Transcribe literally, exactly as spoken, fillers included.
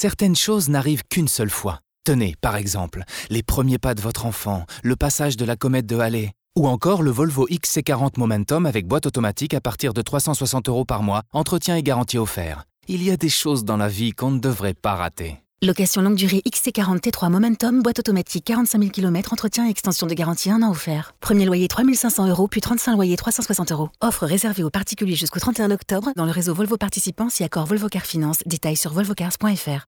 Certaines choses n'arrivent qu'une seule fois. Tenez, par exemple, les premiers pas de votre enfant, le passage de la comète de Halley, ou encore le Volvo X C quarante Momentum avec boîte automatique à partir de trois cent soixante euros par mois, entretien et garantie offert. Il y a des choses dans la vie qu'on ne devrait pas rater. Location longue durée X C quarante T trois Momentum, boîte automatique quarante-cinq mille kilomètres, entretien et extension de garantie un an offert. Premier loyer trois mille cinq cents euros, puis trente-cinq loyers trois cent soixante euros. Offre réservée aux particuliers jusqu'au trente et un octobre dans le réseau Volvo participant si accord Volvo Car Finance. Détails sur volvocars point f r.